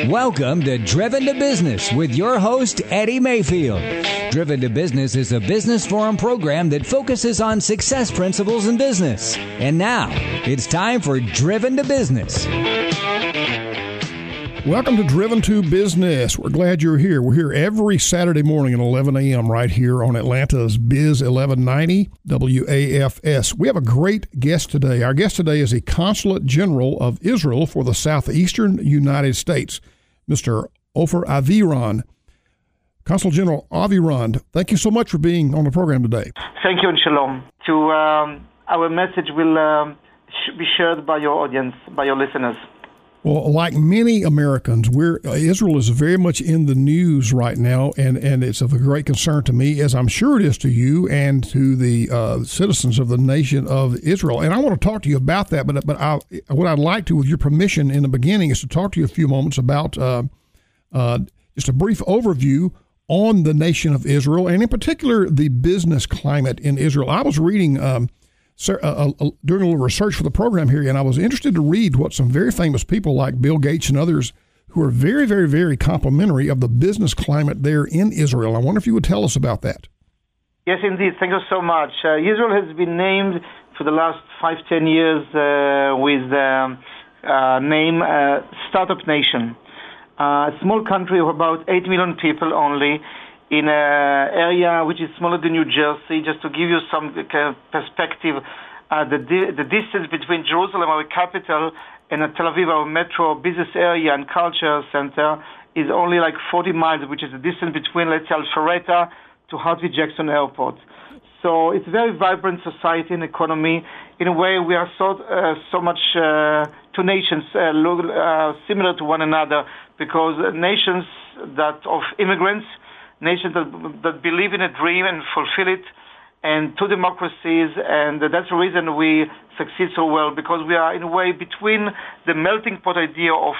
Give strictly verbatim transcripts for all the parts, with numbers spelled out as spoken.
Welcome to Driven to Business with your host, Eddie Mayfield. Driven to Business is a business forum program that focuses on success principles in business. And now, it's time for Driven to Business. Welcome to Driven to Business. We're glad you're here. We're here every Saturday morning at eleven a.m. right here on Atlanta's Biz eleven ninety W A F S. We have a great guest today. Our guest today is a Consulate General of Israel for the Southeastern United States, Mister Ofer Aviran. Consul General Aviran, thank you so much for being on the program today. Thank you and shalom. To um, our message will um, sh- be shared by your audience, by your listeners. Well, like many Americans, we're, uh, Israel is very much in the news right now, and, and it's of a great concern to me, as I'm sure it is to you and to the uh, citizens of the nation of Israel. And I want to talk to you about that, but but I, what I'd like to, with your permission in the beginning, is to talk to you a few moments about uh, uh, just a brief overview on the nation of Israel, and in particular, the business climate in Israel. I was reading... Um, Sir, uh, uh, doing a little research for the program here, and I was interested to read what some very famous people like Bill Gates and others who are very, very, very complimentary of the business climate there in Israel. I wonder if you would tell us about that. Yes, indeed. Thank you so much. Uh, Israel has been named for the last five, ten years uh, with the uh, name uh, Startup Nation. Uh, a small country of about eight million people only, in an area which is smaller than New Jersey. Just to give you some kind of perspective, uh, the di- the distance between Jerusalem, our capital, and Tel Aviv, our metro business area and culture center, is only like forty miles, which is the distance between, let's say, Alpharetta to Hartsfield-Jackson Airport. So it's a very vibrant society and economy. In a way, we are so uh, so much uh, two nations uh, look, uh, similar to one another, because nations that of immigrants, nations that, that believe in a dream and fulfill it, and two democracies, and that's the reason we succeed so well, because we are in a way between the melting pot idea of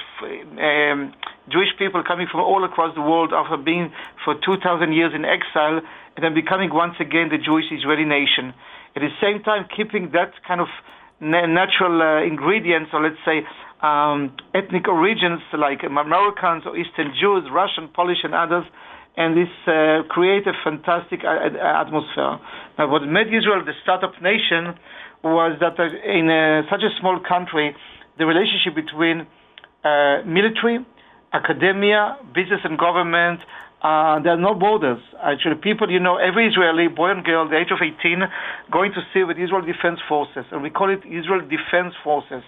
um, Jewish people coming from all across the world after being for two thousand years in exile, and then becoming once again the Jewish Israeli nation. At the same time, keeping that kind of na- natural uh, ingredients, or let's say um, ethnic origins like Americans or Eastern Jews, Russian, Polish, and others, and this uh, create a fantastic uh, atmosphere. Now, what made Israel the startup nation was that uh, in uh, such a small country, the relationship between uh, military, academia, business, and government, uh, there are no borders. Actually, people, you know, every Israeli, boy and girl, the age of eighteen, going to see with Israel Defense Forces, and we call it Israel Defense Forces.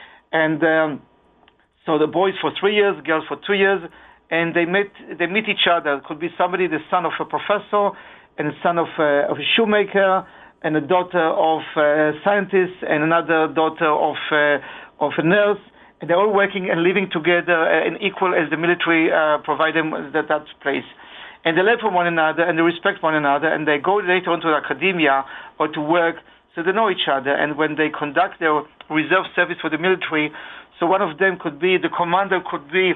And um, so the boys for three years, girls for two years, and they meet they meet each other. It could be somebody, the son of a professor, and the son of a, of a shoemaker, and a daughter of a scientist, and another daughter of uh, of a nurse. And they're all working and living together and equal as the military uh, provide them that, that place. And they learn from one another, and they respect one another, and they go later on to academia or to work, so they know each other. And when they conduct their reserve service for the military, so one of them could be, the commander could be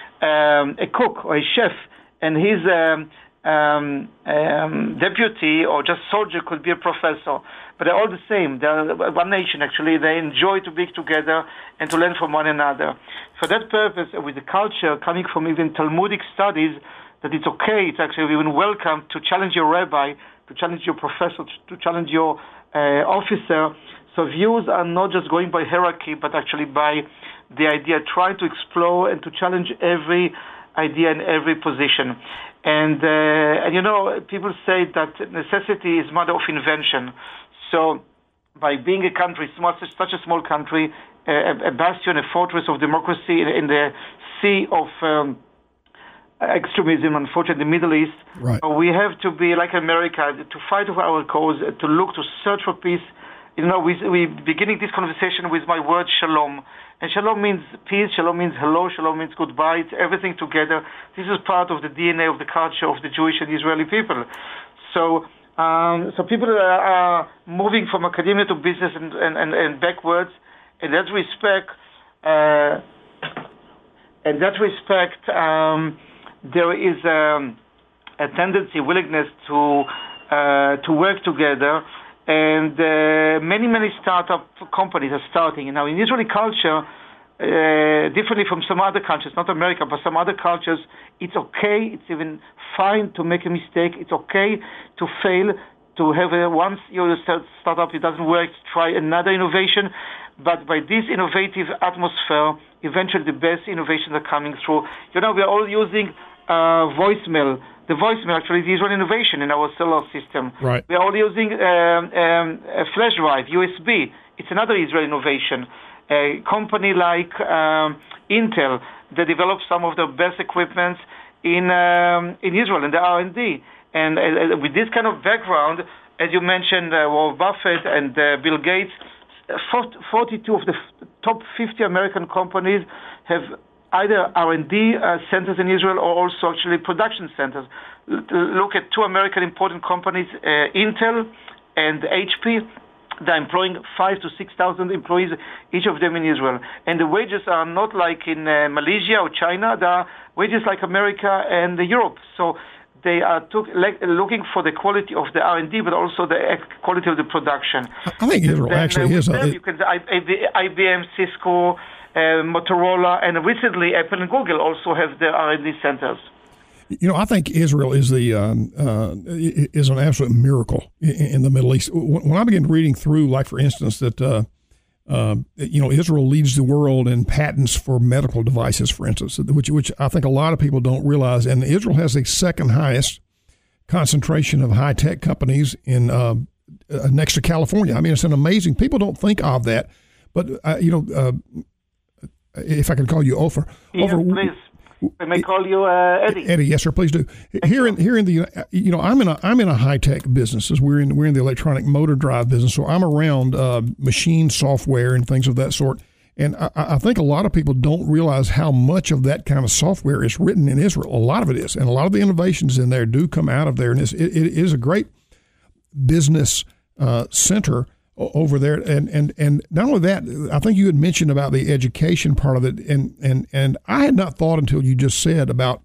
Um, a cook or a chef, and his um, um, um, deputy or just soldier could be a professor. But they're all the same. They're one nation, actually. They enjoy to be together and to learn from one another. For that purpose, with the culture coming from even Talmudic studies, that it's okay, it's actually even welcome to challenge your rabbi, to challenge your professor, to challenge your uh, officer. So views are not just going by hierarchy, but actually by the idea, trying to explore and to challenge every idea in every position. And, uh, and you know, people say that necessity is mother of invention. So by being a country, such a small country, a, a bastion, a fortress of democracy in, in the sea of um, extremism, unfortunately, in the Middle East, right. We have to be like America, to fight for our cause, to look, to search for peace. You know, we we beginning this conversation with my word shalom. And shalom means peace, shalom means hello, shalom means goodbye, it's everything together. This is part of the D N A of the culture of the Jewish and Israeli people. So um, so people are, are moving from academia to business and, and, and, and backwards. In that respect, uh, in that respect, um, there is um, a tendency, willingness to uh, to work together. And uh, many, many startup companies are starting. Now, in Israeli culture, uh, differently from some other countries, not America, but some other cultures, it's okay, it's even fine to make a mistake, it's okay to fail, to have a, once your startup, it doesn't work, try another innovation. But by this innovative atmosphere, eventually the best innovations are coming through. You know, we are all using uh, voicemail. The voicemail actually is one innovation in our cellular system. Right. We are all using um, um, a flash drive, U S B. It's another Israeli innovation. A company like um, Intel, they develop some of the best equipment in um, in Israel in the R and D. And uh, with this kind of background, as you mentioned, uh, Warren Buffett and uh, Bill Gates, forty-two of the f- top fifty American companies have either R and D uh, centers in Israel or also actually production centers. L- look at two American important companies, uh, Intel and H P. They're employing five to six thousand employees, each of them in Israel. And the wages are not like in uh, Malaysia or China. They are wages like America and uh, Europe. So they are took, like, looking for the quality of the R and D, but also the quality of the production. I think Israel then, actually uh, is. Them, A, you can say I B M, Cisco, uh, Motorola, and recently Apple and Google also have their R and D centers. You know, I think Israel is the um, uh, is an absolute miracle in, in the Middle East. When I began reading through, like for instance, that uh, uh, you know Israel leads the world in patents for medical devices, for instance, which which I think a lot of people don't realize. And Israel has the second highest concentration of high tech companies in uh, uh, next to California. I mean, it's an amazing. People don't think of that, but uh, you know, uh, if I could call you Ofer, yeah, Ofer, please. I may call you uh, Eddie. Eddie, yes, sir. Please do. Here in here in the, you know, I'm in a I'm in a high tech businesses. We're in we're in the electronic motor drive business, so I'm around uh, machine software and things of that sort. And I, I think a lot of people don't realize how much of that kind of software is written in Israel. A lot of it is, and a lot of the innovations in there do come out of there. And it's, it, it is a great business uh, center over there, and, and and not only that, I think you had mentioned about the education part of it, and and and I had not thought until you just said about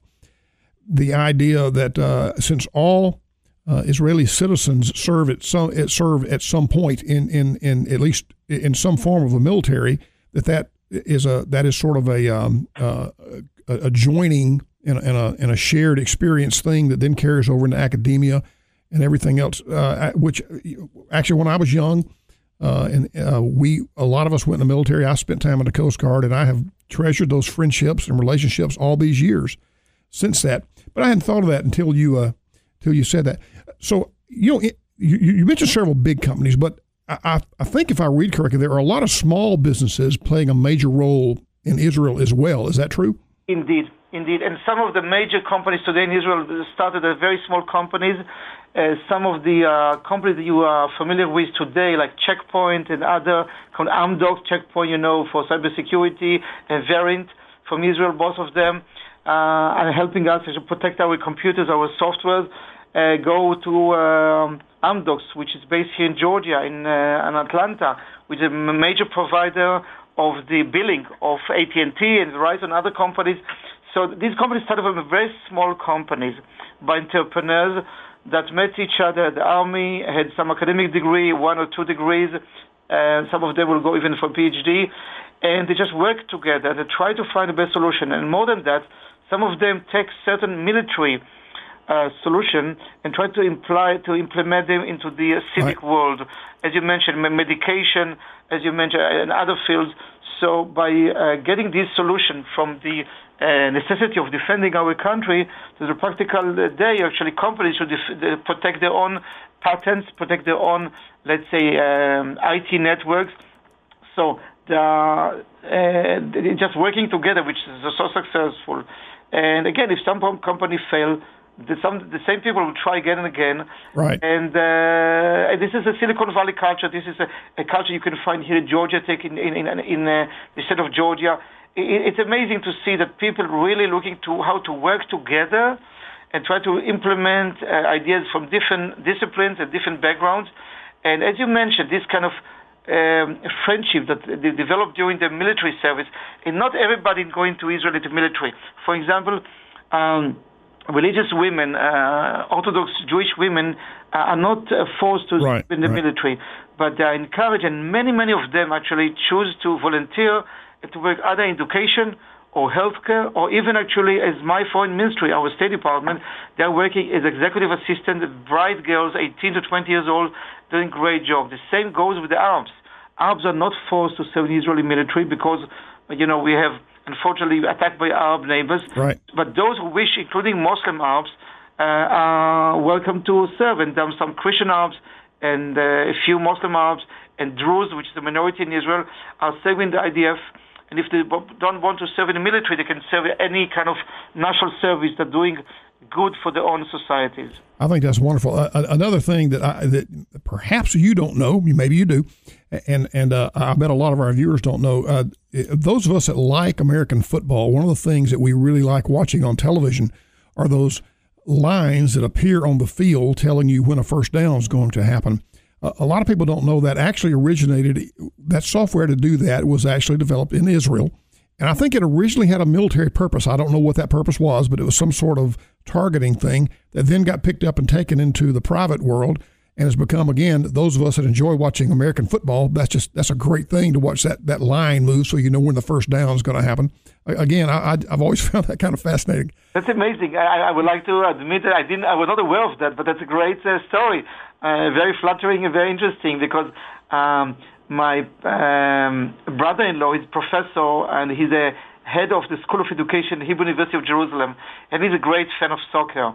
the idea that uh, since all uh, Israeli citizens serve at some serve at some point in, in in at least in some form of a military, that that is a that is sort of a um, uh, a, a joining and a, a and a shared experience thing that then carries over into academia and everything else. Uh, which actually, when I was young. Uh, and uh, we, a lot of us went in the military. I spent time in the Coast Guard, and I have treasured those friendships and relationships all these years since that. But I hadn't thought of that until you, uh, until you said that. So you know, it, you, you mentioned several big companies, but I, I think if I read correctly, there are a lot of small businesses playing a major role in Israel as well. Is that true? Indeed, indeed. And some of the major companies today in Israel started as very small companies. Uh, some of the uh, companies that you are familiar with today, like Check Point and other, called Amdocs, Check Point, you know, for cybersecurity, and Verint from Israel, both of them uh, are helping us to protect our computers, our software. Uh, go to um, Amdocs, which is based here in Georgia, in, uh, in Atlanta, which is a major provider of the billing of A T and T and Verizon and other companies. So these companies started from very small companies by entrepreneurs that met each other at the army, had some academic degree, one or two degrees, and some of them will go even for PhD, and they just work together. They try to find the best solution. And more than that, some of them take certain military uh, solution and try to imply to implement them into the uh, civic right. world. As you mentioned, medication, as you mentioned, in other fields. So by uh, getting this solution from the uh, necessity of defending our country to the practical day, actually companies should def- protect their own patents, protect their own, let's say, um, I T networks. So they are uh, just working together, which is so successful. And again, if some company fail, the, some, the same people will try again and again. Right. And uh, this is a Silicon Valley culture. This is a, a culture you can find here in Georgia Tech, in, in, in, in uh, the state of Georgia. It, it's amazing to see that people really looking to how to work together and try to implement uh, ideas from different disciplines and different backgrounds. And as you mentioned, this kind of um, friendship that they developed during the military service, and not everybody going to Israel into military. For example, um, religious women, uh, Orthodox Jewish women, uh, are not uh, forced to right, serve in the right. military, but they are encouraged, and many, many of them actually choose to volunteer to work either in education or healthcare, or even actually as my foreign ministry, our State Department, they're working as executive assistant, bright girls, eighteen to twenty years old, doing great job. The same goes with the Arabs. Arabs are not forced to serve the Israeli military because, you know, we have, unfortunately, attacked by Arab neighbors. Right. But those who wish, including Muslim Arabs, uh, are welcome to serve. And there are some Christian Arabs and uh, a few Muslim Arabs and Druze, which is a minority in Israel, are serving the I D F. And if they don't want to serve in the military, they can serve any kind of national service that's doing good for their own societies. I think that's wonderful. Uh, another thing that I, that perhaps you don't know, maybe you do, and and uh, I bet a lot of our viewers don't know. Uh, those of us that like American football, one of the things that we really like watching on television are those lines that appear on the field telling you when a first down is going to happen. A lot of people don't know that actually originated, that software to do that was actually developed in Israel. And I think it originally had a military purpose. I don't know what that purpose was, but it was some sort of targeting thing that then got picked up and taken into the private world and has become, again, those of us that enjoy watching American football, that's just, that's a great thing to watch that, that line move so you know when the first down is going to happen. Again, I, I've always found that kind of fascinating. That's amazing. I, I would like to admit that I didn't, I was not aware of that, but that's a great uh, story. Uh, very flattering and very interesting because um, my um, brother-in-law is professor and he's a head of the School of Education, Hebrew University of Jerusalem, and he's a great fan of soccer.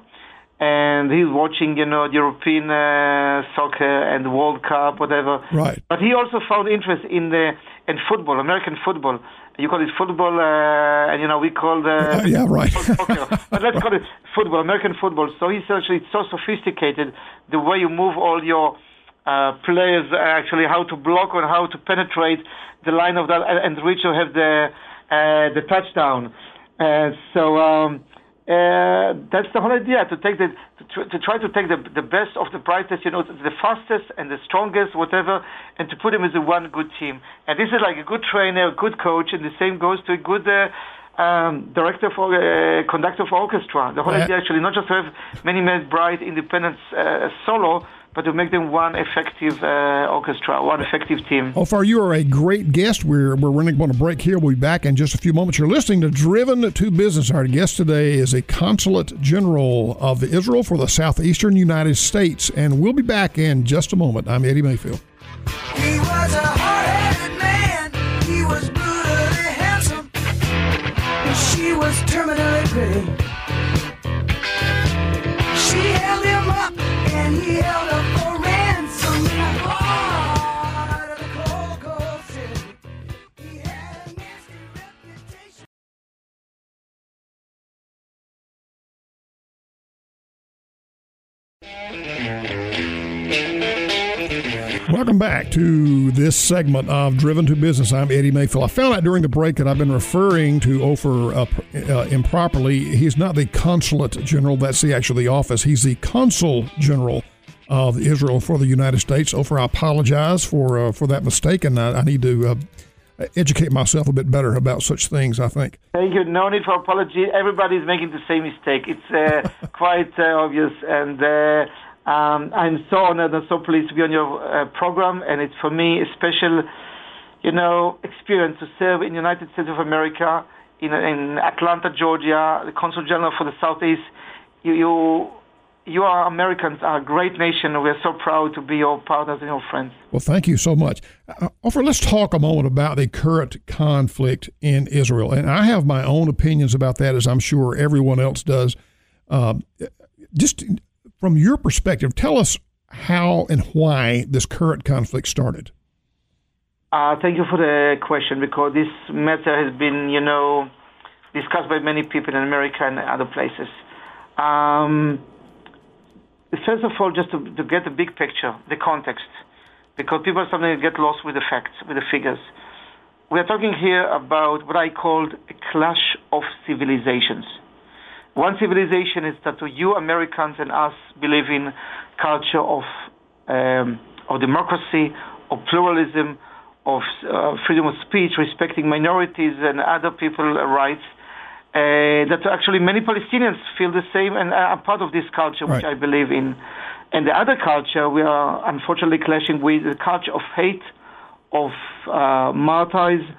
And he's watching, you know, the European uh, soccer and the World Cup, whatever. Right. But he also found interest in the in football, American football. You call it football, uh, and you know we call the uh, yeah, right. soccer. But let's call it football, American football. So he's actually it's so sophisticated the way you move all your uh, players, actually how to block and how to penetrate the line of that and reach to have the uh, the touchdown. Uh, so. Um, Uh, that's the whole idea, to take the to, tr- to try to take the the best of the brightest, you know, the fastest and the strongest, whatever, and to put them as a one good team. And this is like a good trainer, a good coach, and the same goes to a good uh, um, director for uh, conductor for orchestra. The whole yeah. idea actually not just to have many many bright independent uh, solo, but to make them one effective uh, orchestra, one effective team. Ofer, you are a great guest. We're we're running on a break here. We'll be back in just a few moments. You're listening to Driven to Business. Our guest today is a Consulate General of Israel for the Southeastern United States, and we'll be back in just a moment. I'm Eddie Mayfield. He was a hard-headed man. He was brutally handsome. She was terminally pretty. She held him up, and he held up for ransom in the heart of the cold, cold city. He had a nasty reputation. Welcome back to this segment of Driven to Business. I'm Eddie Mayfield. I found out during the break that I've been referring to Ofer uh, uh, improperly. He's not the Consulate General. That's the actually the office. He's the Consul General of Israel for the United States. Ofer, I apologize for uh, for that mistake, and I, I need to uh, educate myself a bit better about such things, I think. Thank you. No need for apology. Everybody's making the same mistake. It's uh, quite uh, obvious, and uh, Um, I'm so honored and so pleased to be on your uh, program, and it's for me a special, you know, experience to serve in the United States of America, in, in Atlanta, Georgia, the Consul General for the Southeast. You, you, you are Americans, are a great nation, and we're so proud to be your partners and your friends. Well, thank you so much. Uh, Ofer, let's talk a moment about the current conflict in Israel, and I have my own opinions about that, as I'm sure everyone else does. Uh, just from your perspective, tell us how and why this current conflict started. Uh, thank you for the question, because this matter has been, you know, discussed by many people in America and other places. Um, first of all, just to, to get the big picture, the context, because people sometimes get lost with the facts, with the figures. We are talking here about what I called a clash of civilizations. One civilization is that you Americans and us believe in culture of um, of democracy, of pluralism, of uh, freedom of speech, respecting minorities and other people's rights. Uh, that actually many Palestinians feel the same and are part of this culture, which right. I believe in. And the other culture we are unfortunately clashing with, the culture of hate, of uh, martyrs,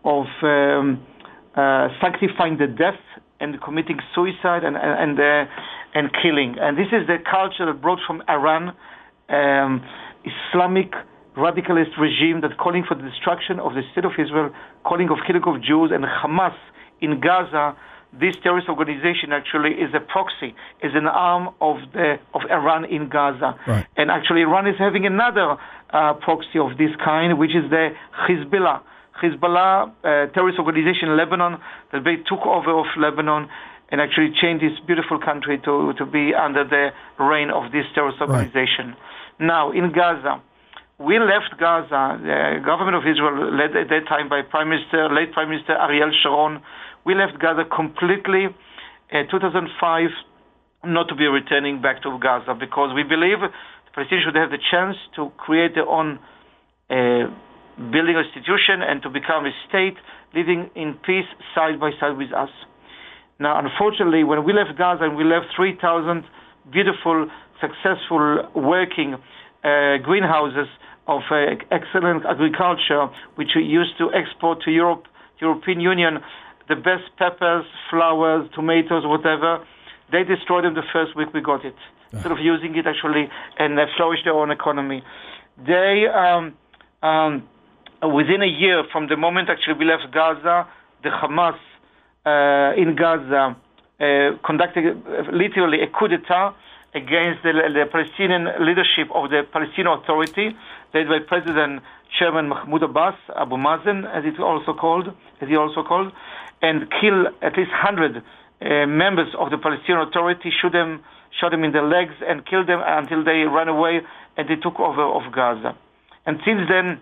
of um, uh, sanctifying the death and committing suicide and and uh, and killing. And this is the culture that brought from Iran, um, Islamic radicalist regime that calling for the destruction of the state of Israel, calling of killing of Jews, and Hamas in Gaza. This terrorist organization actually is a proxy, is an arm of the of Iran in Gaza. Right. And actually Iran is having another uh, proxy of this kind, which is the Hezbollah. Hezbollah, uh, terrorist organization in Lebanon, that they took over of Lebanon and actually changed this beautiful country to, to be under the reign of this terrorist organization. Right. Now, in Gaza, we left Gaza, the government of Israel, led at that time by Prime Minister, late Prime Minister Ariel Sharon. We left Gaza completely in two thousand five, not to be returning back to Gaza, because we believe the Palestinians should have the chance to create their own uh, building institution and to become a state living in peace side by side with us. Now, unfortunately, when we left Gaza and we left three thousand beautiful, successful, working uh, greenhouses of uh, excellent agriculture, which we used to export to Europe, European Union, the best peppers, flowers, tomatoes, whatever, they destroyed them the first week we got it, instead of using it actually and uh, flourish their own economy. They, um, um, within a year from the moment actually we left Gaza, the Hamas uh, in Gaza uh, conducted uh, literally a coup d'etat against the, the Palestinian leadership of the Palestinian Authority, led by President Chairman Mahmoud Abbas, Abu Mazen, as it also called, as he also called, and kill at least one hundred uh, members of the Palestinian Authority, shoot them, shot them in the legs, and killed them until they ran away and they took over of Gaza. And since then,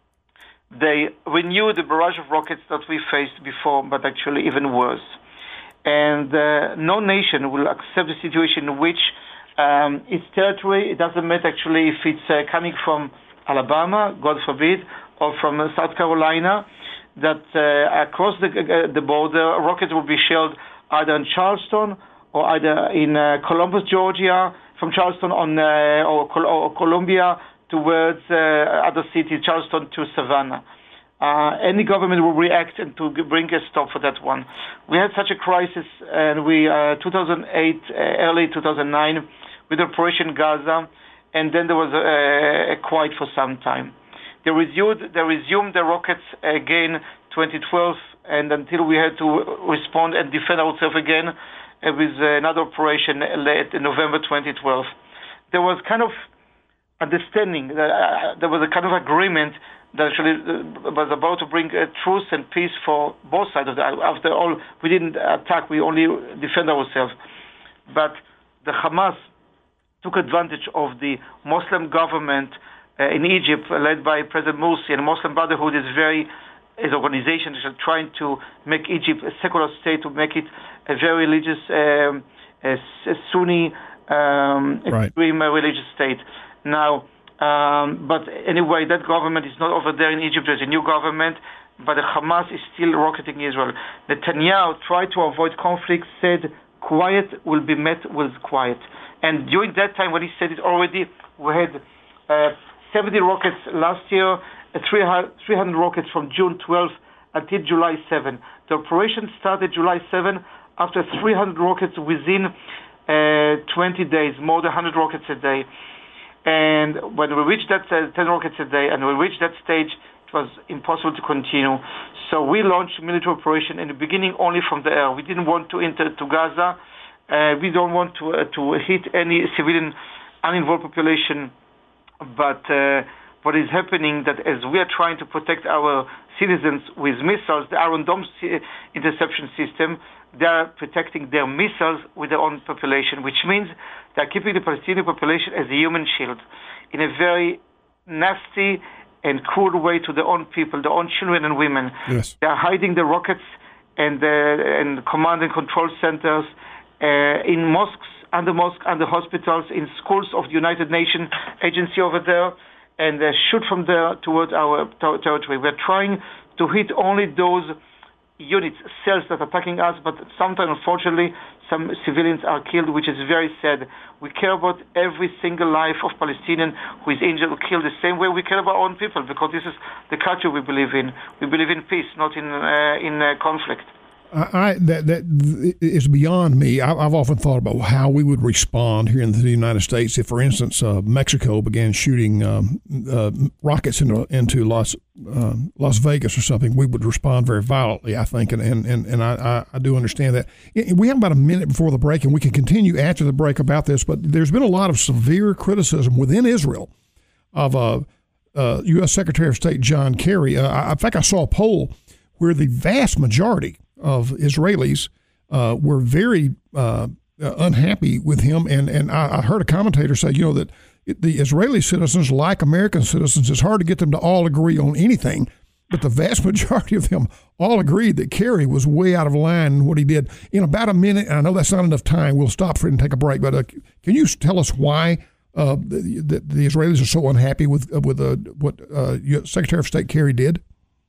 they renewed the barrage of rockets that we faced before, but actually even worse. And uh, no nation will accept a situation in which um, its territory, it doesn't matter actually if it's uh, coming from Alabama, God forbid, or from uh, South Carolina, that uh, across the, uh, the border, rockets will be shelled either in Charleston or either in uh, Columbus, Georgia, from Charleston on uh, or, Col- or Columbia towards uh, other cities, Charleston to Savannah. Uh, any government will react and to bring a stop for that one. We had such a crisis, and we, uh, two thousand eight, uh, early two thousand nine, with Operation Gaza, and then there was a, a quiet for some time. They resumed, they resumed the rockets again twenty twelve, and until we had to respond and defend ourselves again uh, with another operation late in November twenty twelve. There was kind of understanding, that, uh, there was a kind of agreement that actually uh, was about to bring uh, truce and peace for both sides of the. After all, we didn't attack; we only defend ourselves. But the Hamas took advantage of the Muslim government uh, in Egypt, led by President Morsi, and Muslim Brotherhood is very is organization that are trying to make Egypt a secular state, to make it a very religious, um, a, a Sunni, um, right. extreme uh, religious state. Now. Um, but anyway, that government is not over there in Egypt. There's a new government, but the Hamas is still rocketing Israel. Netanyahu tried to avoid conflict, said quiet will be met with quiet. And during that time, when he said it already, we had uh, seventy rockets last year, uh, three hundred rockets from June twelfth until July seventh. The operation started July seventh after three hundred rockets within uh, twenty days, more than one hundred rockets a day. And when we reached that uh, ten rockets a day, and we reached that stage, it was impossible to continue. So we launched a military operation in the beginning only from the air. We didn't want to enter to Gaza. Uh, we don't want to uh, to hit any civilian uninvolved population. But uh, what is happening that as we are trying to protect our citizens with missiles, the Iron Dome interception system, they are protecting their missiles with their own population, which means they are keeping the Palestinian population as a human shield in a very nasty and cruel way to their own people, their own children and women. Yes. They are hiding the rockets and, uh, and command and control centers uh, in mosques, under mosques, under hospitals, in schools of the United Nations agency over there, and uh, shoot from there towards our ter- territory. We're trying to hit only those units, cells that are attacking us, but sometimes, unfortunately, some civilians are killed, which is very sad. We care about every single life of Palestinian who is injured or killed the same way we care about our own people, because this is the culture we believe in. We believe in peace, not in uh, in uh, conflict. I, I that that is beyond me. I, I've often thought about how we would respond here in the United States if, for instance, uh, Mexico began shooting um, uh, rockets into into Las uh, Las Vegas or something. We would respond very violently, I think, and and and, and I, I do understand that. We have about a minute before the break, and we can continue after the break about this. But there's been a lot of severe criticism within Israel of uh, uh, U S Secretary of State John Kerry. Uh, I, in fact, I saw a poll where the vast majority of Israelis uh, were very uh, unhappy with him. And, and I, I heard a commentator say, you know, that it, the Israeli citizens, like American citizens, it's hard to get them to all agree on anything. But the vast majority of them all agreed that Kerry was way out of line in what he did. In about a minute, and I know that's not enough time, we'll stop for it and take a break. But uh, can you tell us why uh, the, the, the Israelis are so unhappy with, uh, with uh, what uh, Secretary of State Kerry did?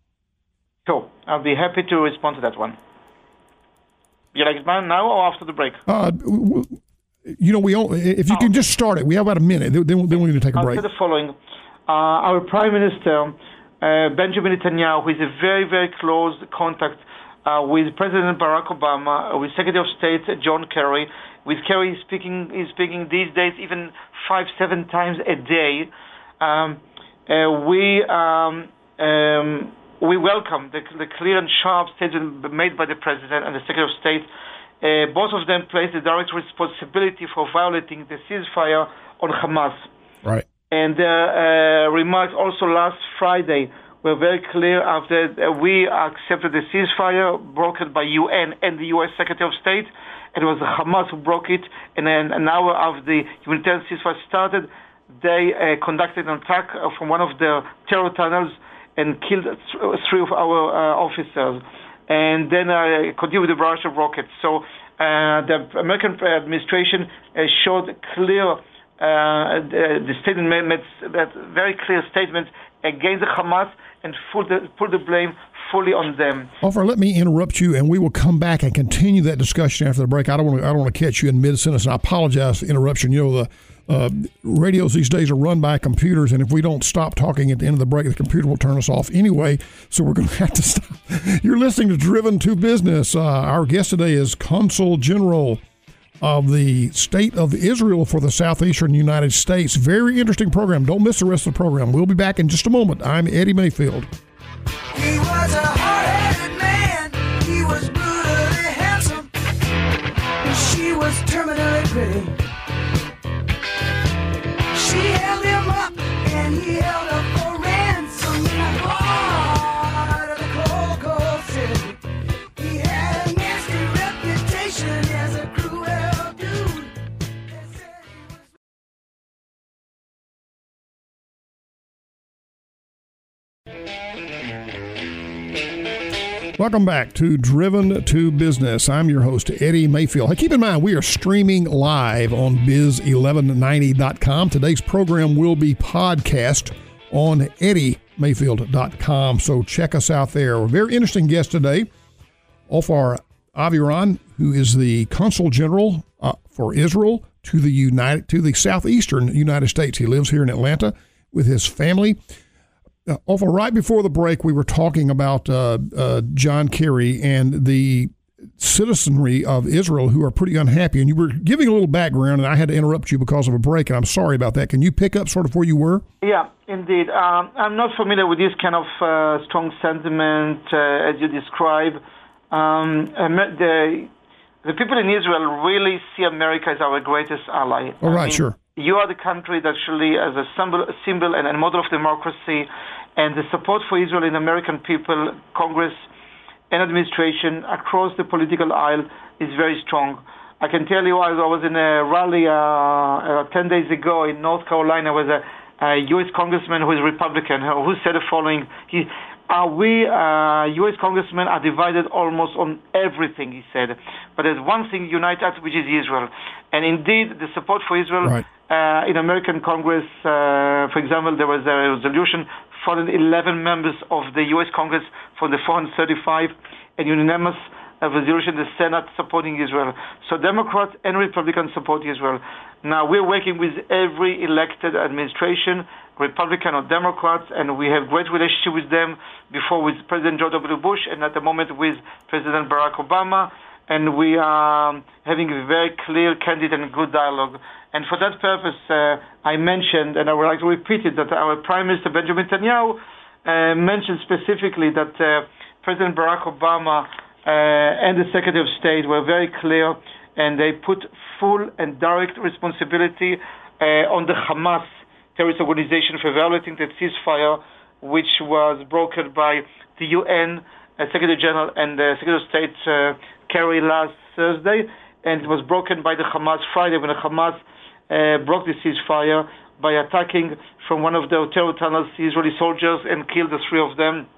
So I'll be happy to respond to that one. You like it now or after the break? Uh, you know, we only, if you oh. can just start it. We have about a minute. Then, then we're going to take a I'll break. I'll say the following. Uh, our Prime Minister, uh, Benjamin Netanyahu, who is a very, very close contact uh, with President Barack Obama, uh, with Secretary of State John Kerry, with Kerry speaking, is speaking these days even five, seven times a day. Um, uh, we... Um, um, We welcome the, the clear and sharp statement made by the President and the Secretary of State. Uh, both of them place the direct responsibility for violating the ceasefire on Hamas. Right. And their uh, remarks also last Friday were very clear after uh, we accepted the ceasefire brokered by U N and the U S Secretary of State. It was Hamas who broke it, and then an hour after the humanitarian ceasefire started, they uh, conducted an attack from one of the terror tunnels and killed three of our uh, officers, and then uh, continued with the barrage of rockets. So uh, the American administration uh, showed clear, uh, the, the statement made that very clear statement against the Hamas and put the, put the blame fully on them. Ofer, let me interrupt you, and we will come back and continue that discussion after the break. I don't want to, I don't want to catch you in mid-sentence, and I apologize for the interruption. You know, the Uh, radios these days are run by computers, and if we don't stop talking at the end of the break, the computer will turn us off anyway, so we're going to have to stop. You're listening to Driven to Business. Uh, our guest today is Consul General of the State of Israel for the Southeastern United States. Very interesting program. Don't miss the rest of the program. We'll be back in just a moment. I'm Eddie Mayfield. He was a hard-headed man. He was brutally handsome. She was terminally pretty. She held him up and he held up for ransom in the heart of the cold, cold city. He had a nasty reputation as a cruel dude. They said he was... Welcome back to Driven to Business. I'm your host, Eddie Mayfield. Hey, keep in mind, we are streaming live on biz eleven ninety dot com. Today's program will be podcast on eddie mayfield dot com, so check us out there. A very interesting guest today, Ofer Aviran, who is the Consul General uh, for Israel to the United to the Southeastern United States. He lives here in Atlanta with his family. Uh, Ofer, right before the break, we were talking about uh, uh, John Kerry and the citizenry of Israel who are pretty unhappy. And you were giving a little background, and I had to interrupt you because of a break, and I'm sorry about that. Can you pick up sort of where you were? Yeah, indeed. Um, I'm not familiar with this kind of uh, strong sentiment uh, as you describe. Um, the, the people in Israel really see America as our greatest ally. All right, I mean, sure. You are the country that actually, as a symbol, a symbol and a model of democracy, and the support for Israel in American people, Congress, and administration across the political aisle is very strong. I can tell you, I was in a rally uh, uh, ten days ago in North Carolina with a, a U S congressman who is Republican, who said the following: he, uh, we uh, U S congressmen are divided almost on everything, he said. But there's one thing unites us, which is Israel. And indeed, the support for Israel right. uh, in American Congress, uh, for example, there was a resolution four hundred eleven members of the U S Congress from the four hundred thirty-five, and unanimous uh, resolution in the Senate supporting Israel. So Democrats and Republicans support Israel. Now we're working with every elected administration, Republican or Democrats, and we have great relationship with them, before with President George W. Bush, and at the moment with President Barack Obama, and we are having a very clear, candid, and good dialogue. And for that purpose, uh, I mentioned, and I would like to repeat it, that our Prime Minister Benjamin Netanyahu uh, mentioned specifically that uh, President Barack Obama uh, and the Secretary of State were very clear, and they put full and direct responsibility uh, on the Hamas terrorist organization for violating the ceasefire, which was brokered by the U N uh, Secretary General and the Secretary of State uh, Kerry last Thursday, and it was broken by the Hamas Friday when the Hamas uh, broke the ceasefire by attacking from one of the terror tunnels the Israeli soldiers and killed the three of them,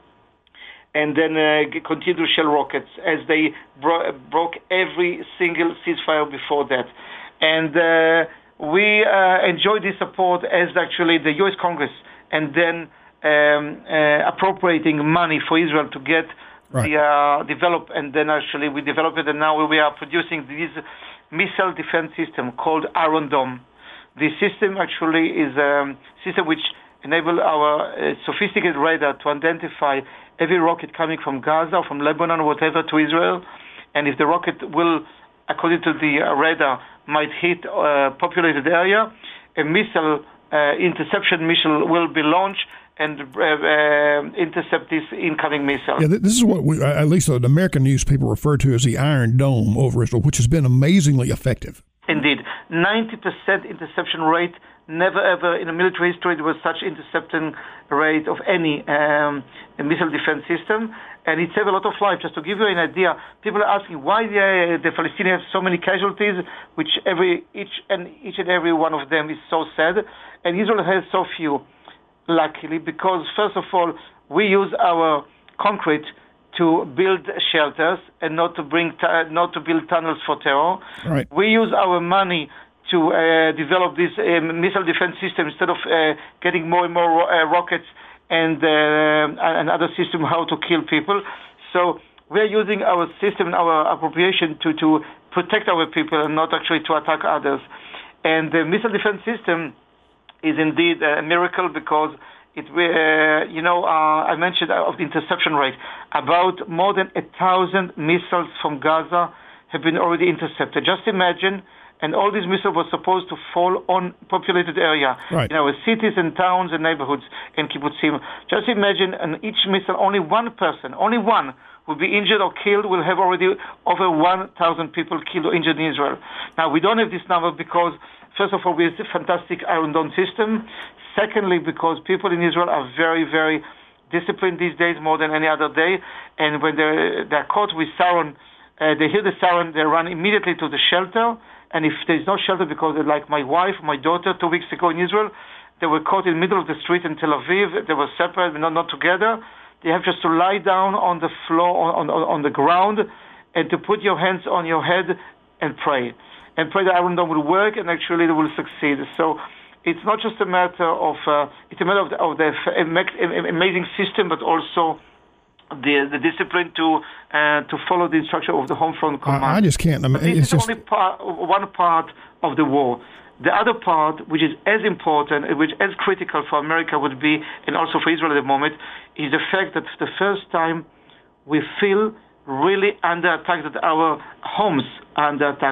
and then uh, continued to shell rockets as they bro- broke every single ceasefire before that. And uh, we uh, enjoy this support as actually the U S Congress, and then um, uh, appropriating money for Israel to get right. the uh, develop, and then actually we develop it, and now we are producing this missile defense system called Iron Dome. This system actually is a system which enables our uh, sophisticated radar to identify every rocket coming from Gaza or from Lebanon or whatever to Israel, and if the rocket will, according to the uh, radar, might hit a populated area, a missile, uh, interception missile will be launched and uh, uh, intercept this incoming missile. Yeah, this is what we, at least the American news people refer to as the Iron Dome over Israel, which has been amazingly effective. Indeed. ninety percent interception rate. Never ever in a military history there was such interception rate of any um, missile defense system. And it saved a lot of lives. Just to give you an idea, people are asking why the, the Palestinians have so many casualties, which every each and each and every one of them is so sad, and Israel has so few. Luckily, because first of all, we use our concrete to build shelters and not to bring ta- not to build tunnels for terror. Right. We use our money to uh, develop this uh, missile defense system instead of uh, getting more and more ro- uh, rockets and uh, and other system how to kill people. So we're using our system, our appropriation to, to protect our people and not actually to attack others. And the missile defense system is indeed a miracle because it, uh, you know, uh, I mentioned of the interception rate. About more than a thousand missiles from Gaza have been already intercepted. Just imagine, and all these missiles were supposed to fall on populated area, right. in our cities and towns and neighborhoods and kibbutzim. Just imagine, on each missile, only one person, only one, will be injured or killed. We'll have already over one thousand people killed or injured in Israel. Now, we don't have this number because, first of all, we have a fantastic Iron Dome system. Secondly, because people in Israel are very, very disciplined these days more than any other day. And when they're, they're caught with siren, uh, they hear the siren, they run immediately to the shelter. And if there's no shelter, because like my wife, my daughter, two weeks ago in Israel, they were caught in the middle of the street in Tel Aviv. They were separate, but not, not together. They have just to lie down on the floor, on, on, on the ground, and to put your hands on your head and pray. And pray that Iron Dome will work, and actually they will succeed. So it's not just a matter of, uh, it's a matter of the, of the amazing system, but also the the discipline to uh, to follow the instruction of the Home Front Command. I, I just can't. I mean, this it's is just only part, one part of the war. The other part, which is as important, which is as critical for America would be, and also for Israel at the moment, is the fact that for the first time we feel really under attack, that our homes are under attack.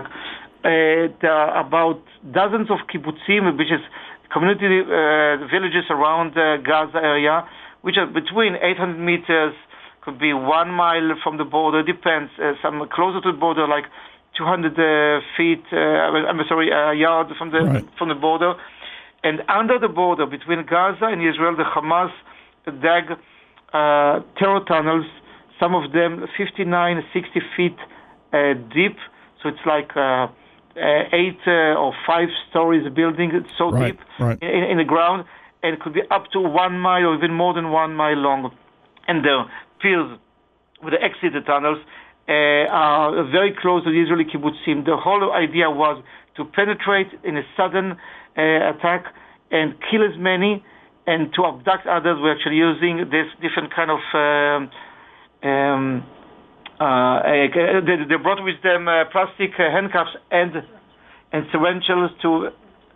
Uh, there are about dozens of kibbutzim, which is community uh, villages around the Gaza area, which are between eight hundred meters, could be one mile from the border, depends. Uh, some closer to the border, like two hundred uh, feet, uh, I'm sorry, a yard from the right. from the border. And under the border, between Gaza and Israel, the Hamas dug uh, terror tunnels, some of them fifty-nine, sixty feet uh, deep. So it's like uh, uh, eight uh, or five stories building. It's so right. deep right. In, in the ground. And it could be up to one mile or even more than one mile long. And the piers with the exit tunnels uh, are very close to the Israeli kibbutzim. The whole idea was to penetrate in a sudden uh, attack and kill as many and to abduct others, we're actually using this different kind of. Um, um, uh, they, they brought with them uh, plastic uh, handcuffs and and syringes to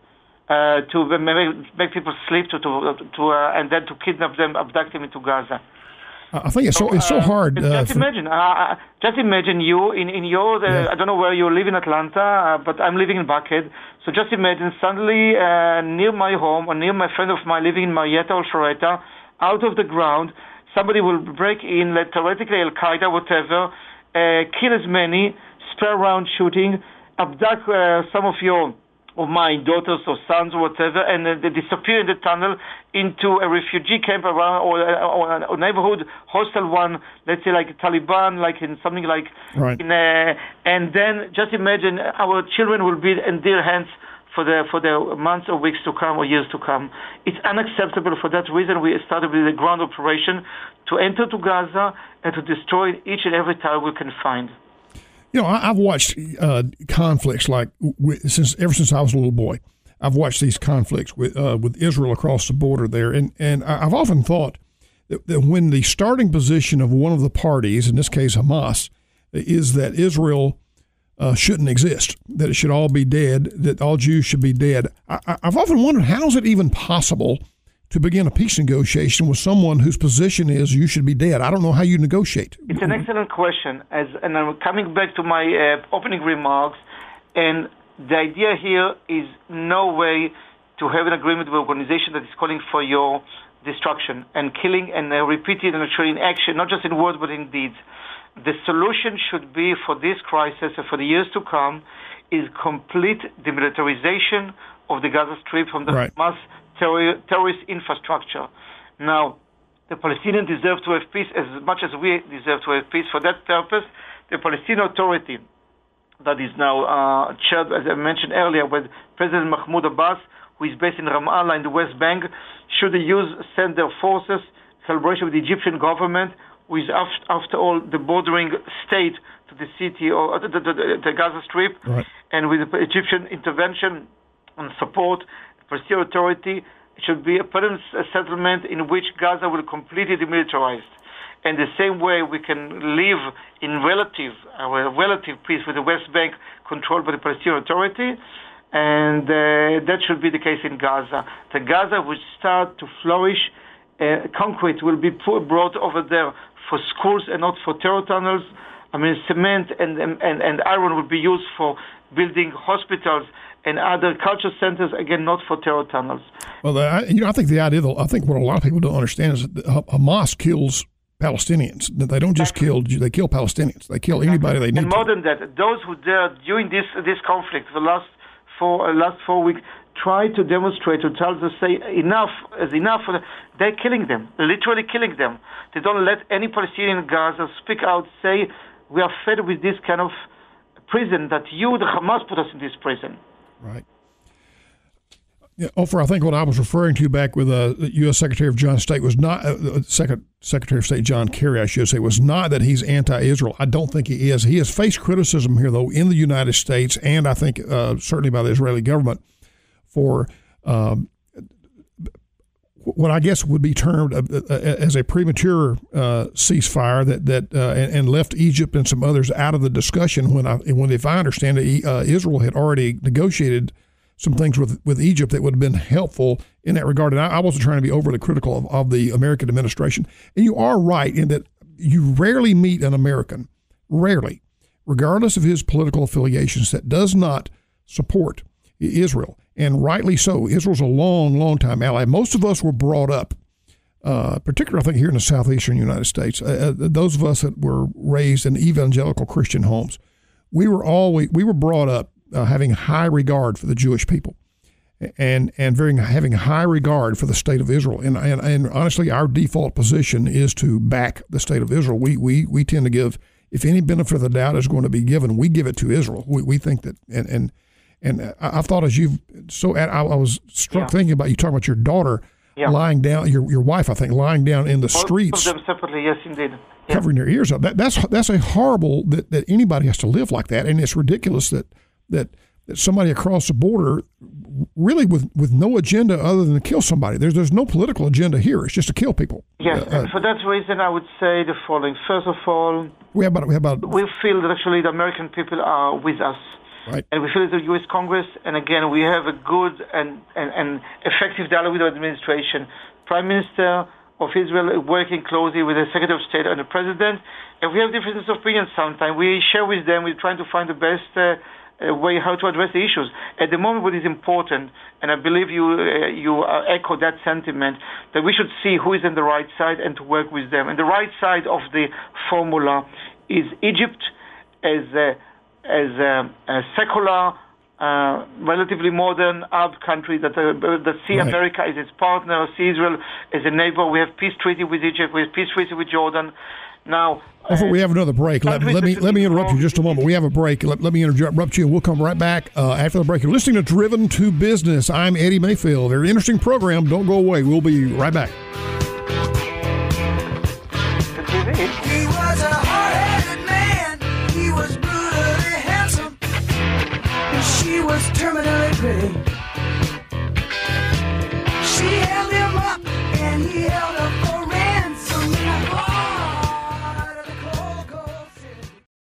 uh, to make, make people sleep to to, to uh, and then to kidnap them, abduct them into Gaza. I think it's so it's so hard. Uh, just uh, imagine, uh, just imagine you in in your. Uh, yeah. I don't know where you live in Atlanta, uh, but I'm living in Buckhead. So just imagine suddenly uh, near my home or near my friend of mine living in Marietta or Sharetta, out of the ground, somebody will break in, like theoretically Al Qaeda, whatever, uh, kill as many, spare round shooting, abduct uh, some of your. Of my daughters or sons or whatever, and uh, they disappear in the tunnel into a refugee camp around or, or a neighborhood hostile one, let's say like Taliban, like in something like, right. in a, and then just imagine our children will be in their hands for the for the months or weeks to come or years to come. It's unacceptable. For that reason, we started with a ground operation to enter to Gaza and to destroy each and every tower we can find. You know, I, I've watched uh, conflicts like with, since ever since I was a little boy. I've watched these conflicts with uh, with Israel across the border there, and and I've often thought that, that when the starting position of one of the parties, in this case Hamas, is that Israel uh, shouldn't exist, that it should all be dead, that all Jews should be dead. I, I've often wondered, how is it even possible to begin a peace negotiation with someone whose position is you should be dead? I don't know how you negotiate. It's an excellent question. As and I'm coming back to my uh, opening remarks, and the idea here is no way to have an agreement with an organization that is calling for your destruction and killing and uh, repeated and actually in action, not just in words but in deeds. The solution should be for this crisis and for the years to come is complete demilitarization of the Gaza Strip from the right. Hamas terror, terrorist infrastructure. Now, the Palestinians deserve to have peace as much as we deserve to have peace. For that purpose, the Palestinian Authority that is now uh, chaired, as I mentioned earlier, with President Mahmoud Abbas, who is based in Ramallah in the West Bank, should use send their forces, collaboration with the Egyptian government, who is after, after all the bordering state to the city or the, the, the, the Gaza Strip, right. and with the Egyptian intervention and support, the Palestinian Authority, it should be a permanent settlement in which Gaza will completely demilitarized. And the same way we can live in relative, our relative peace with the West Bank controlled by the Palestinian Authority, and uh, that should be the case in Gaza. The Gaza will start to flourish. Uh, concrete will be put, brought over there for schools and not for terror tunnels. I mean, cement and, and, and iron will be used for building hospitals and other culture centers, again, not for terror tunnels. Well, I, you know, I think the idea, I think what a lot of people don't understand is that Hamas kills Palestinians. They don't just kill, they kill Palestinians. They kill anybody they need and more to. than that, those who dare during this this conflict, the last four uh, last four weeks, try to demonstrate, to tell them, say enough is enough. They're killing them, literally killing them. They don't let any Palestinian in Gaza speak out, say we are fed with this kind of prison that you, the Hamas, put us in this prison. Right. Yeah, Ofer, I think what I was referring to back with uh, U S Secretary of John State was not uh, Second Secretary of State John Kerry, I should say, was not that he's anti-Israel. I don't think he is. He has faced criticism here, though, in the United States, and I think uh, certainly by the Israeli government for um, what I guess would be termed uh, as a premature uh, ceasefire that that uh, and, and left Egypt and some others out of the discussion. When I when if I understand it, uh, Israel had already negotiated some things with, with Egypt that would have been helpful in that regard. And I, I wasn't trying to be overly critical of, of the American administration. And you are right in that you rarely meet an American, rarely, regardless of his political affiliations, that does not support Israel. And rightly so. Israel's a long, long time ally. Most of us were brought up, uh, particularly I think here in the southeastern United States, uh, those of us that were raised in evangelical Christian homes, we were always, we were brought up Uh, having high regard for the Jewish people, and and very having high regard for the state of Israel, and and, and honestly, our default position is to back the state of Israel. We we we tend to give, if any benefit of the doubt is going to be given, we give it to Israel. We we think that, and and and I've thought as you've so I, I was struck yeah. thinking about you talking about your daughter yeah. lying down, your your wife, I think, lying down in the Both streets, of them separately, yes, indeed, yeah. covering their ears up. That that's that's a horrible that that anybody has to live like that, and it's ridiculous that. that that somebody across the border, really with, with no agenda other than to kill somebody. There's there's no political agenda here. It's just to kill people. Yes, Uh, and for that reason, I would say the following. First of all, we have about we have about we feel that actually the American people are with us. right. And we feel that the U S Congress, and again, we have a good and, and, and effective dialogue with the administration. Prime Minister of Israel working closely with the Secretary of State and the President. And we have differences of opinion sometimes. We share with them. We're trying to find the best uh, uh, way how to address the issues. At the moment, what is important, and I believe you uh, you uh, echo that sentiment, that we should see who is on the right side and to work with them. And the right side of the formula is Egypt as a, as a, a secular, Uh, relatively modern Arab country that uh, that see Right. America as its partner, see Israel as a neighbor. We have peace treaty with Egypt. We have peace treaty with Jordan. Now, Before uh, we have another break, let, let me let me interrupt you just a moment. We have a break. Let, let me interrupt you, and we'll come right back uh, after the break. You're listening to Driven to Business. I'm Eddie Mayfield. Very interesting program. Don't go away. We'll be right back. He was a hard-headed man. He was brutally handsome. And she was terminally pretty. She held him up and he held her for ransom in the heart of the cold, cold city.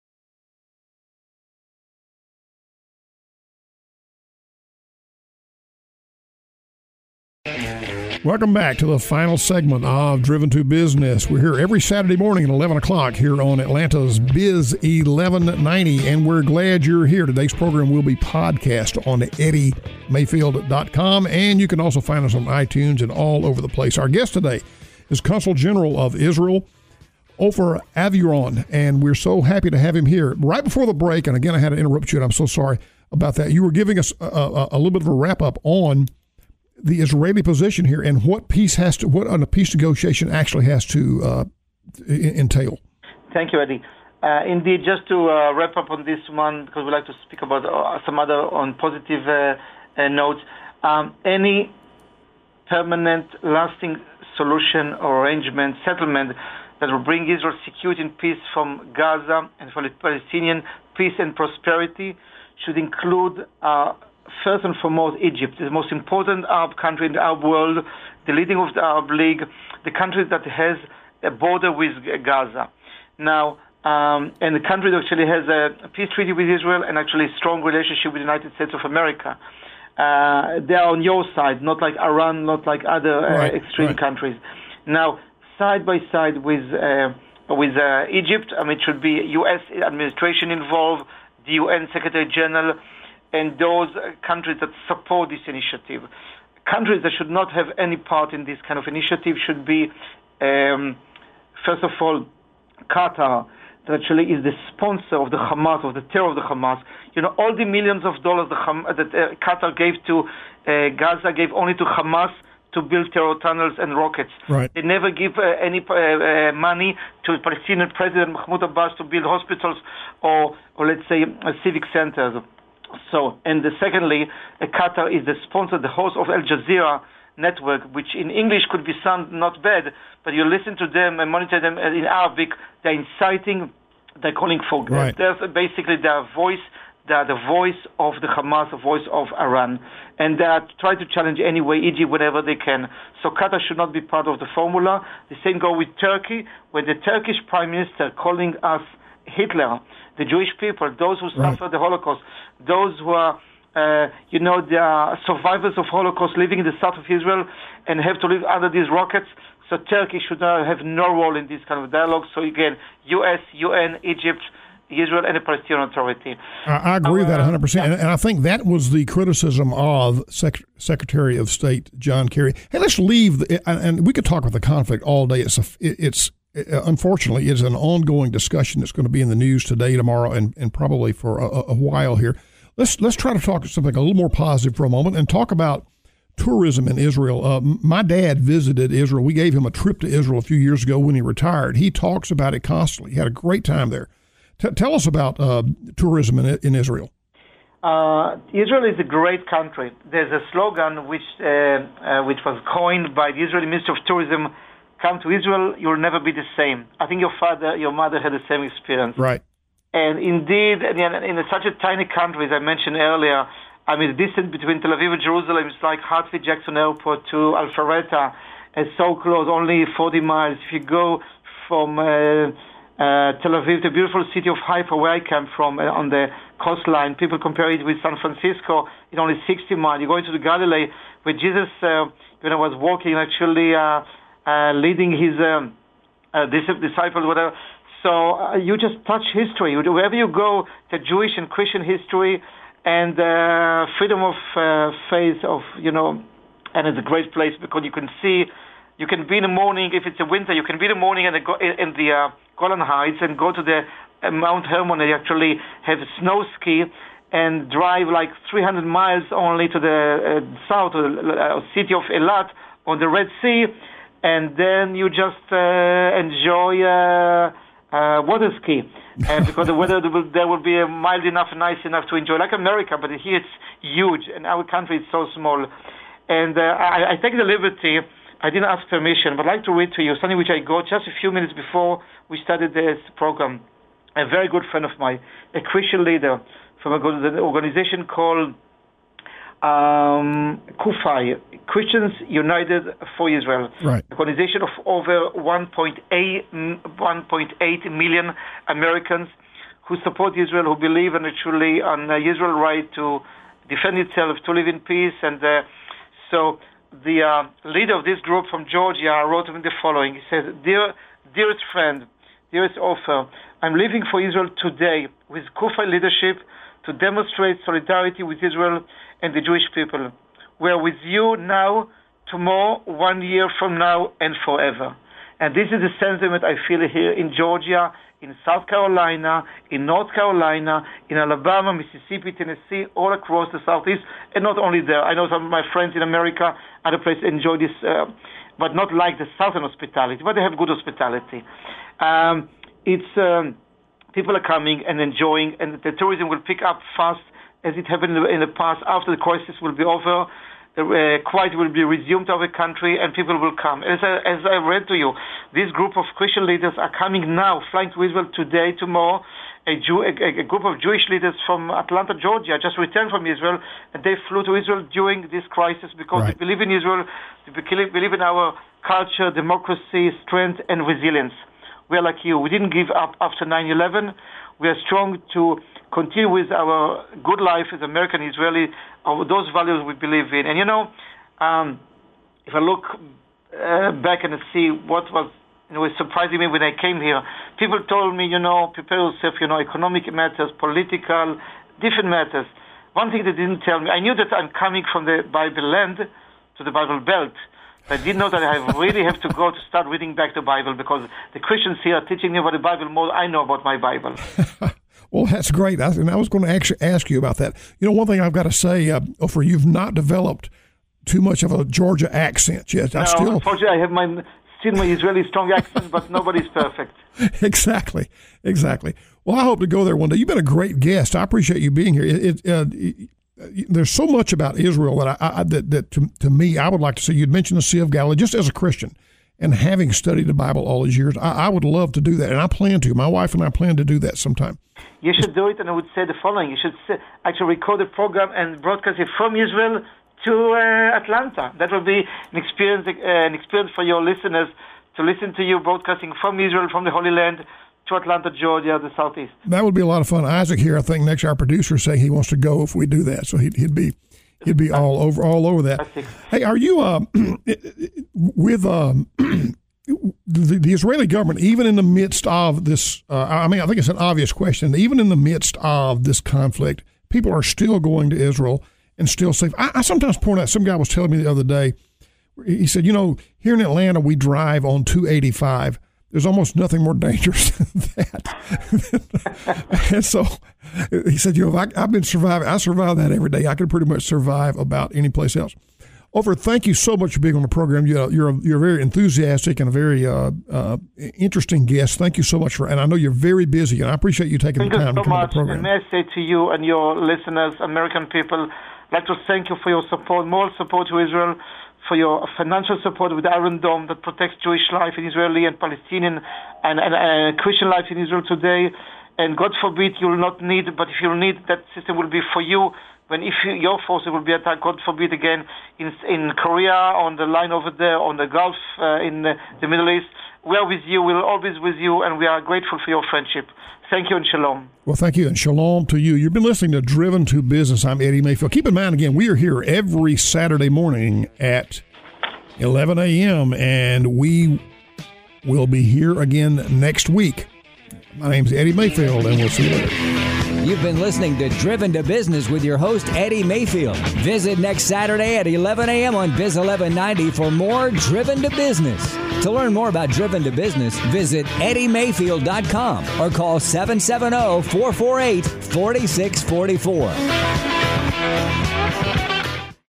Welcome back to the final segment of Driven to Business. We're here every Saturday morning at eleven o'clock here on Atlanta's Biz eleven ninety, and we're glad you're here. Today's program will be podcast on eddie mayfield dot com, and you can also find us on iTunes and all over the place. Our guest today is Consul General of Israel, Ofer Aviron, and we're so happy to have him here. Right before the break, and again, I had to interrupt you, and I'm so sorry about that. You were giving us a, a, a little bit of a wrap-up on the Israeli position here and what peace has to, what a peace negotiation actually has to uh, entail. Thank you, Eddie. Uh, indeed, just to uh, wrap up on this one, because we like to speak about uh, some other on positive uh, uh, notes. Um, any permanent, lasting solution or arrangement, settlement that will bring Israel security and peace from Gaza and for the Palestinian peace and prosperity should include uh, first and foremost, Egypt, the most important Arab country in the Arab world, the leading of the Arab League, the country that has a border with Gaza. Now, um, and the country that actually has a peace treaty with Israel and actually a strong relationship with the United States of America. Uh, they are on your side, not like Iran, not like other uh, right, extreme right. countries. Now, side by side with uh, with uh, Egypt, I mean, it should be U S administration involved, the U N Secretary General, and those countries that support this initiative. Countries that should not have any part in this kind of initiative should be, um, first of all, Qatar, that actually is the sponsor of the Hamas, of the terror of the Hamas. You know, all the millions of dollars the Ham- that uh, Qatar gave to uh, Gaza gave only to Hamas to build terror tunnels and rockets. Right. They never give uh, any uh, uh, money to the Palestinian President Mahmoud Abbas to build hospitals or, or let's say, uh, civic centers. So, and the, secondly, uh, Qatar is the sponsor, the host of Al Jazeera network, which in English could be sound not bad, but you listen to them and monitor them in Arabic, they're inciting, they're calling for right. They're basically their voice, they're the voice of the Hamas, the voice of Iran, and they try to challenge anyway Egypt whenever they can. So Qatar should not be part of the formula. The same go with Turkey, where the Turkish Prime Minister calling us Hitler, the Jewish people, those who right. suffered the Holocaust, those who are, uh, you know, they are survivors of Holocaust living in the south of Israel and have to live under these rockets. So Turkey should uh, have no role in this kind of dialogue. So again, U S, U N, Egypt, Israel, and the Palestinian Authority. I, I agree with that one hundred percent. Yeah. And, and I think that was the criticism of Sec- Secretary of State John Kerry. Hey, let's leave, the, and, and we could talk about the conflict all day. It's, a, it's it, unfortunately, it's an ongoing discussion that's going to be in the news today, tomorrow, and, and probably for a, a while here. Let's let's try to talk something a little more positive for a moment and talk about tourism in Israel. Uh, my dad visited Israel. We gave him a trip to Israel a few years ago when he retired. He talks about it constantly. He had a great time there. T- tell us about uh, tourism in, in Israel. Uh, Israel is a great country. There's a slogan which uh, uh, which was coined by the Israeli Ministry of Tourism: "Come to Israel, you'll never be the same." I think your father, your mother had the same experience. Right. And indeed, in such a tiny country, as I mentioned earlier, I mean, the distance between Tel Aviv and Jerusalem is like Hartsfield-Jackson Airport to Alpharetta. It's so close, only forty miles. If you go from uh, uh, Tel Aviv, the beautiful city of Haifa, where I come from, uh, on the coastline, people compare it with San Francisco. It's only sixty miles. You go into the Galilee, where Jesus, uh, when I was walking, actually uh, uh, leading his um, uh, disciples, whatever. So uh, you just touch history. Wherever you go, the Jewish and Christian history and uh, freedom of uh, faith, of, you know, and it's a great place because you can see, you can be in the morning, if it's a winter, you can be in the morning in the, in the uh, Golan Heights and go to the uh, Mount Hermon and actually have a snow ski and drive like three hundred miles only to the uh, south, uh, city of Eilat on the Red Sea, and then you just uh, enjoy uh, uh, water ski. Uh, because the weather will, there will be mild enough and nice enough to enjoy, like America, but here it's huge, and our country is so small. And uh, I, I take the liberty, I didn't ask permission, but I'd like to read to you something which I got just a few minutes before we started this program. A very good friend of mine, a Christian leader from an organization called um, Kufai, Christians United for Israel, right. An organization of over one point eight million Americans who support Israel, who believe in actually on uh, Israel's right to defend itself, to live in peace. And uh, so the uh, leader of this group from Georgia wrote him the following. He says, Dear, dearest friend, dearest author, I'm living for Israel today with Kufai leadership to demonstrate solidarity with Israel and the Jewish people. We're with you now, tomorrow, one year from now, and forever. And this is the sentiment I feel here in Georgia, in South Carolina, in North Carolina, in Alabama, Mississippi, Tennessee, all across the Southeast, and not only there. I know some of my friends in America, other places enjoy this, uh, but not like the Southern hospitality, but they have good hospitality. Um, it's um, people are coming and enjoying, and the tourism will pick up fast as it happened in the past. After the crisis will be over, the uh, quiet will be resumed to our country, and people will come. As I, as I read to you, this group of Christian leaders are coming now, flying to Israel today, tomorrow. A, Jew, a, a group of Jewish leaders from Atlanta, Georgia, just returned from Israel, and they flew to Israel during this crisis because right. they believe in Israel, they believe in our culture, democracy, strength, and resilience. We are like you. We didn't give up after nine eleven. We are strong to continue with our good life as American Israeli, our, those values we believe in. And you know, um, if I look uh, back and see what was, you know, surprising me when I came here, people told me, you know, prepare yourself, you know, economic matters, political, different matters. One thing they didn't tell me, I knew that I'm coming from the Bible land to the Bible belt. I didn't know that I really have to go to start reading back the Bible because the Christians here are teaching me about the Bible more than I know about my Bible. Well, that's great. I, and I was going to actually ask you about that. You know, one thing I've got to say, uh, Ofer, you've not developed too much of a Georgia accent yet. I no, still... unfortunately, I have my, still my Israeli strong accent, but nobody's perfect. Exactly, exactly. Well, I hope to go there one day. You've been a great guest. I appreciate you being here. It, it, uh, it, there's so much about Israel that I, I that, that to, to me I would like to see. You'd mentioned the Sea of Galilee, just as a Christian, and having studied the Bible all these years, I, I would love to do that, and I plan to. My wife and I plan to do that sometime. You should do it, and I would say the following: you should actually record a program and broadcast it from Israel to uh, Atlanta. That will be an experience, uh, an experience for your listeners to listen to you broadcasting from Israel, from the Holy Land, to Atlanta, Georgia, the Southeast. That would be a lot of fun. Isaac here, I think, next our producer is saying he wants to go if we do that, so he'd, he'd be he'd be all over all over that. Hey, are you uh, with um, the, the Israeli government, even in the midst of this? Uh, I mean, I think it's an obvious question. Even in the midst of this conflict, people are still going to Israel and still safe. I, I sometimes point out. Some guy was telling me the other day. He said, you know, here in Atlanta, we drive on two eighty-five. There's almost nothing more dangerous than that. And so he said, you know, I, I've been surviving. I survive that every day. I can pretty much survive about any place else. Ofer, thank you so much for being on the program. You're you're, you're very enthusiastic and a very uh, uh, interesting guest. Thank you so much for, and I know you're very busy, and I appreciate you taking thank the time so to come on much. the program. And may I say to you and your listeners, American people, I'd like to thank you for your support, moral support to Israel, for your financial support with Iron Dome that protects Jewish life in Israeli and Palestinian and, and, and Christian life in Israel today. And God forbid you'll not need, but if you'll need, that system will be for you. When if you, your forces will be attacked, God forbid again, in in Korea, on the line over there, on the Gulf, uh, in the, the Middle East, we are with you. We're always with you, and we are grateful for your friendship. Thank you and shalom. Well, thank you and shalom to you. You've been listening to Driven to Business. I'm Eddie Mayfield. Keep in mind, again, we are here every Saturday morning at eleven a.m., and we will be here again next week. My name's Eddie Mayfield, and we'll see you later. You've been listening to Driven to Business with your host, Eddie Mayfield. Visit next Saturday at eleven a.m. on Biz eleven ninety for more Driven to Business. To learn more about Driven to Business, visit eddie mayfield dot com or call seven seven zero, four four eight, four six four four.